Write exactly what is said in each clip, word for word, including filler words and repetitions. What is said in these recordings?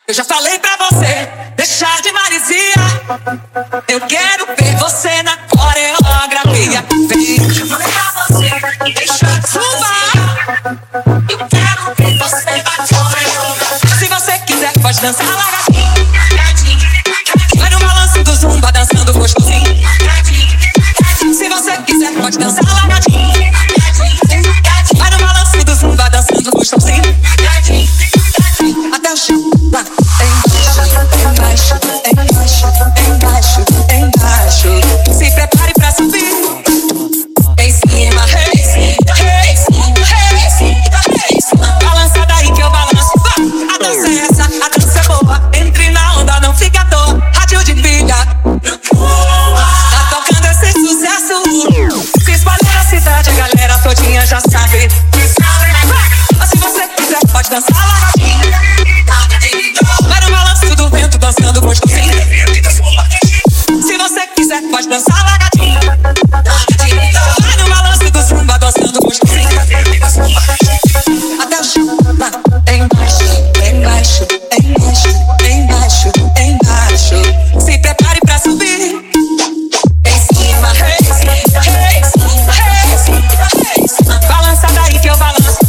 Eu já falei pra você deixar de maresia. Eu quero ver você na coreografia. Vem, eu já falei pra você deixar de maresia. Eu quero ver você na coreografia. Se você quiser pode dançar lagadinho. Vai no balanço do zumba dançando gostosinho. Se você quiser pode dançar lagadinho. Vai no balanço do zumba dançando gostosinho. Até o chão, lá embaixo, embaixo, embaixo, embaixo. Se prepare pra subir. Em cima, em cima, em cima, em cima, em cima. Balança daí que eu balanço. A dança é essa, a dança é boa. Entre na onda, não fica à toa. Rádio de pilha. Tá tocando esse sucesso. Se espalhar na cidade, a galera todinha já sabe. Mas se você quiser, pode dançar lagadinho. Vai no balanço do vento dançando gostosinho. Se você quiser pode dançar lagadinho. Vai no balanço do zumba dançando gostosinho. Até o chão, lá embaixo, embaixo, embaixo, embaixo, embaixo. Se prepare pra subir. Em cima, em cima, em cima, em cima, em cima. Balança daí que eu balanço.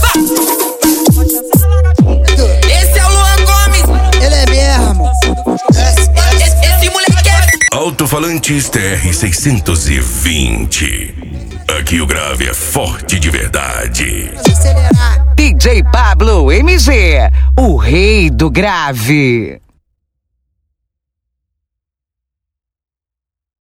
Esse é o Luan Gomes. Ele é mesmo. Esse, esse moleque é... Alto-falantes T R seiscentos e vinte. Aqui o grave é forte de verdade. Acelerar. D J Pablo M G, o rei do grave.